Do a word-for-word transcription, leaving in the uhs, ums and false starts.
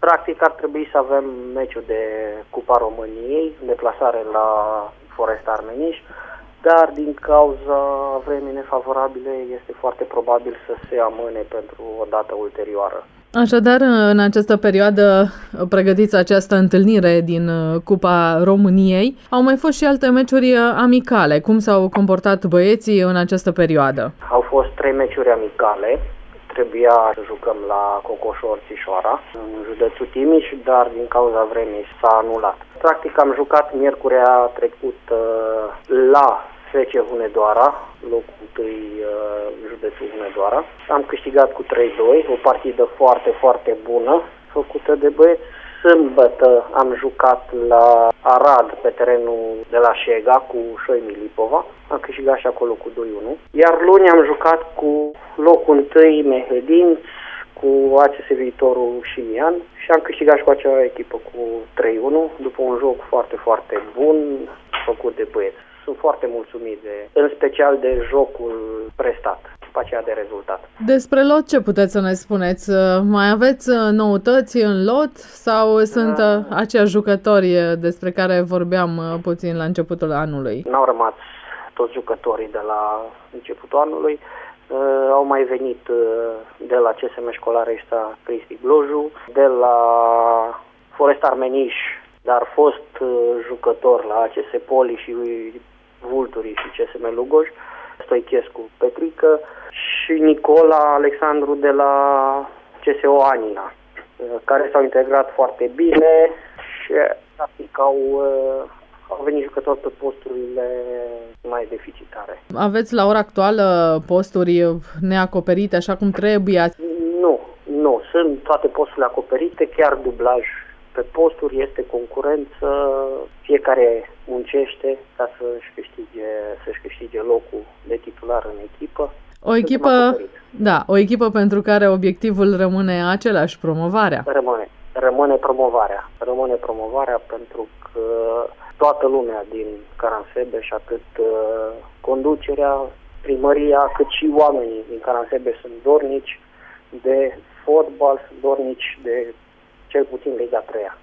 Practic ar trebui să avem meciul de Cupa României, deplasare la Forest Armeniș, dar din cauza vremii nefavorabile este foarte probabil să se amâne pentru o dată ulterioară. Așadar, în această perioadă pregătiți această întâlnire din Cupa României. Au mai fost și alte meciuri amicale. Cum s-au comportat băieții în această perioadă? Au fost trei meciuri amicale. Trebuia să jucăm la Cocoșor Țișoara, în județul Timiș, dar din cauza vremii s-a anulat. Practic am jucat miercurea trecut la F C Hunedoara, locul întâi județul Hunedoara. Am câștigat cu trei doi, o partidă foarte, foarte bună făcută de băieți. Sâmbătă am jucat la Arad, pe terenul de la Șega, cu Șoimi Lipova. Am câștigat și acolo cu doi unu. Iar luni am jucat cu locul întâi Mehedinț, cu A C S Viitorul Șimian și am câștigat și cu acea echipă cu trei unu, după un joc foarte, foarte bun făcut de băieți. Sunt foarte mulțumit, de, în special de jocul prestat, după aceea de rezultat. Despre lot ce puteți să ne spuneți? Mai aveți noutăți în lot sau sunt da. aceiași jucători despre care vorbeam puțin la începutul anului? N-au rămas toți jucătorii de la începutul anului. Uh, au mai venit uh, de la C S M Școlarești Cristi Gloju, de la Forest Armeniș, dar fost uh, jucător la A C S Poli și Vulturii și C S M Lugoj, Stoichescu Petrică și Nicola Alexandru de la C S O Anina, care s-au integrat foarte bine și practic au, au venit jucători pe posturile mai deficitare. Aveți la ora actuală posturi neacoperite așa cum trebuie? Nu, nu, sunt toate posturile acoperite, chiar dublaj pe posturi, este concurență, fiecare muncește ca să-și câștige, să-și câștige locul de titular în echipă. O echipă, da, o echipă pentru care obiectivul rămâne același, promovarea. Rămâne, rămâne promovarea. Rămâne promovarea pentru că toată lumea din Caransebeș, atât uh, conducerea, primăria, cât și oamenii din Caransebeș sunt dornici de fotbal, sunt dornici de cel puțin Liga a treia.